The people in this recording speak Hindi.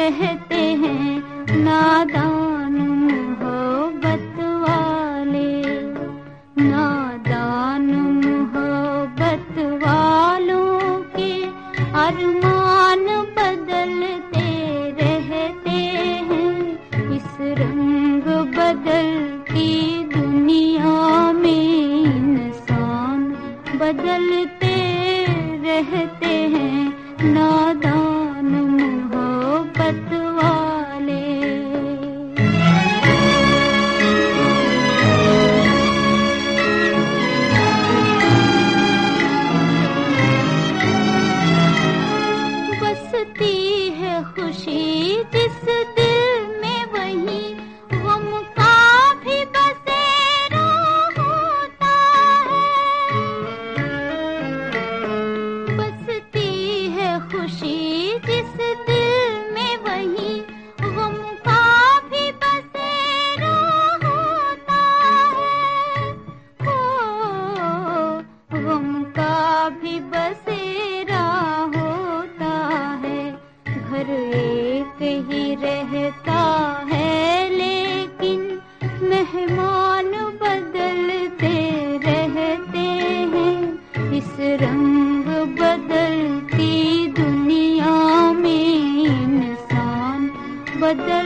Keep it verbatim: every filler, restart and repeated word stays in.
रहते हैं नादान मोहब्बत वाले, नादान मोहब्बत वालों के अरमान बदलते रहते हैं। इस रंग बदलती दुनिया में इंसान बदलते रहते हैं नादान मोहब्बत वाले। बसती है खुशी जिस दिल में वही गम का भी बसेरा होता है। बसती है खुशी जिस दिल में वही गम का भी बसेरा होता है। हो गम का भी बसेरा होता है। घर एक ही रहता है लेकिन मेहमान बदलते रहते हैं। इस रंग बदलती दुनिया में इंसान बदल